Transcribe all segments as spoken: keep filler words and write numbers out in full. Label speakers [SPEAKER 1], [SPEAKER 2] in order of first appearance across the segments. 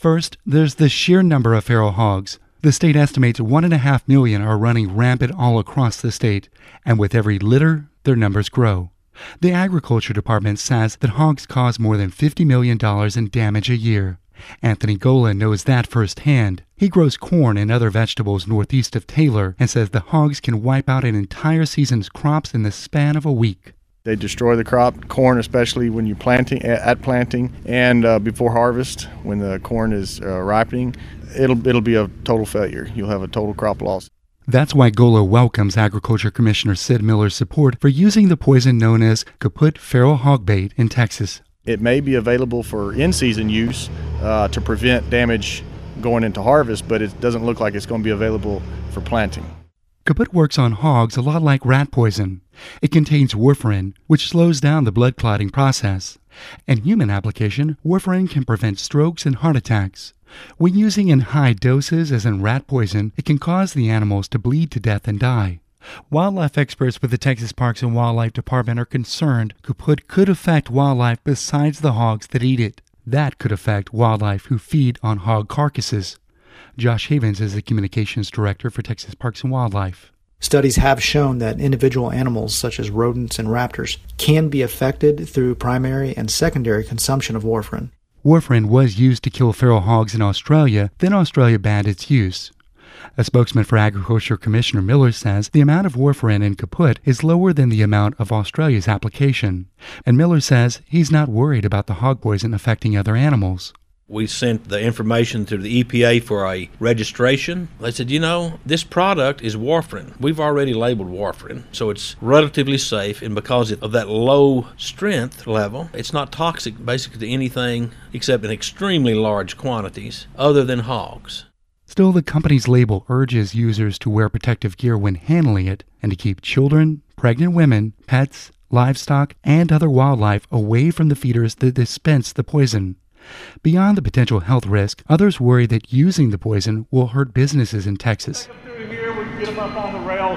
[SPEAKER 1] First, there's the sheer number of feral hogs. The state estimates one and a half million are running rampant all across the state, and with every litter, their numbers grow. The Agriculture Department says that hogs cause more than fifty million dollars in damage a year. Anthony Gola knows that firsthand. He grows corn and other vegetables northeast of Taylor and says the hogs can wipe out an entire season's crops in the span of a week.
[SPEAKER 2] They destroy the crop, corn especially when you're planting, at planting, and uh, before harvest, when the corn is uh, ripening. It'll, it'll be a total failure. You'll have a total crop loss.
[SPEAKER 1] That's why Gola welcomes Agriculture Commissioner Sid Miller's support for using the poison known as kaput feral hog bait in Texas.
[SPEAKER 2] It may be available for in-season use uh, to prevent damage going into harvest, but it doesn't look like it's going to be available for planting.
[SPEAKER 1] Kaput works on hogs a lot like rat poison. It contains warfarin, which slows down the blood clotting process. In human application, warfarin can prevent strokes and heart attacks. When using in high doses, as in rat poison, it can cause the animals to bleed to death and die. Wildlife experts with the Texas Parks and Wildlife Department are concerned kaput could affect wildlife besides the hogs that eat it. That could affect wildlife who feed on hog carcasses. Josh Havens is the communications director for Texas Parks and Wildlife.
[SPEAKER 3] Studies have shown that individual animals, such as rodents and raptors, can be affected through primary and secondary consumption of warfarin.
[SPEAKER 1] Warfarin was used to kill feral hogs in Australia, then Australia banned its use. A spokesman for Agriculture Commissioner Miller says the amount of warfarin in kaput is lower than the amount of Australia's application. And Miller says he's not worried about the hog poison affecting other animals.
[SPEAKER 4] We sent the information to the E P A for a registration. They said, you know, this product is warfarin. We've already labeled warfarin, so it's relatively safe, and because of that low strength level, it's not toxic basically to anything except in extremely large quantities other than hogs.
[SPEAKER 1] Still, the company's label urges users to wear protective gear when handling it and to keep children, pregnant women, pets, livestock, and other wildlife away from the feeders that dispense the poison. Beyond the potential health risk, others worry that using the poison will hurt businesses in Texas.
[SPEAKER 5] Take them through here, we can get them up on the rails,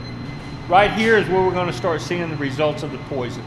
[SPEAKER 5] and right here is where we're going to start seeing the results of the poison.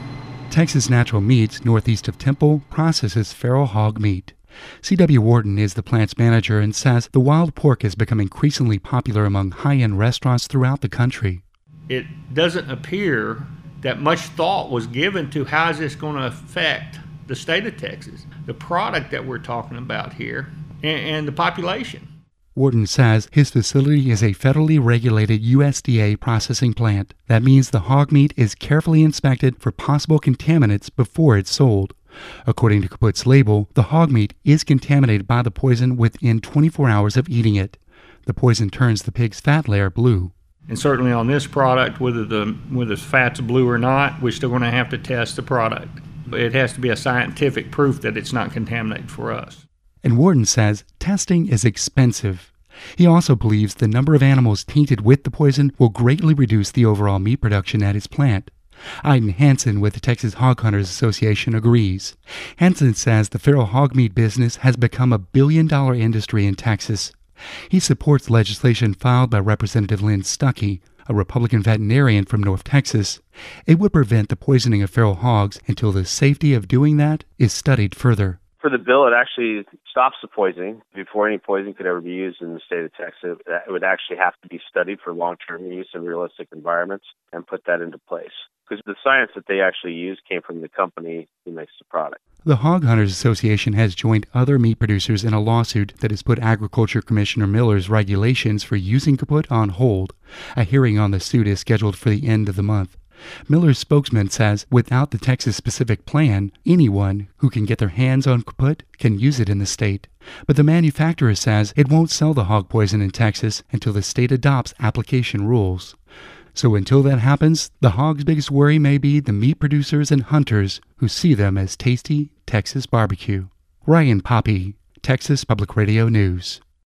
[SPEAKER 1] Texas Natural Meats, northeast of Temple, processes feral hog meat. C W Wharton is the plant's manager and says the wild pork has become increasingly popular among high-end restaurants throughout the country.
[SPEAKER 5] It doesn't appear that much thought was given to how is this going to affect the state of Texas, the product that we're talking about here, and, and the population.
[SPEAKER 1] Wharton says his facility is a federally regulated U S D A processing plant. That means the hog meat is carefully inspected for possible contaminants before it's sold. According to kaput's label, the hog meat is contaminated by the poison within twenty-four hours of eating it. The poison turns the pig's fat layer blue.
[SPEAKER 5] And certainly on this product, whether the whether the fat's blue or not, we're still going to have to test the product. It has to be a scientific proof that it's not contaminated for us.
[SPEAKER 1] And Wharton says testing is expensive. He also believes the number of animals tainted with the poison will greatly reduce the overall meat production at his plant. Iden Hansen with the Texas Hog Hunters Association agrees. Hansen says the feral hog meat business has become a billion-dollar industry in Texas. He supports legislation filed by Representative Lynn Stuckey, a Republican veterinarian from North Texas. It would prevent the poisoning of feral hogs until the safety of doing that is studied further.
[SPEAKER 6] For the bill, it actually stops the poisoning before any poison could ever be used in the state of Texas. It would actually have to be studied for long-term use in realistic environments and put that into place. Because the science that they actually use came from the company who makes the product.
[SPEAKER 1] The Hog Hunters Association has joined other meat producers in a lawsuit that has put Agriculture Commissioner Miller's regulations for using kaput on hold. A hearing on the suit is scheduled for the end of the month. Miller's spokesman says without the Texas-specific plan, anyone who can get their hands on kaput can use it in the state. But the manufacturer says it won't sell the hog poison in Texas until the state adopts application rules. So until that happens, the hog's biggest worry may be the meat producers and hunters who see them as tasty Texas barbecue. Ryan Poppy, Texas Public Radio News.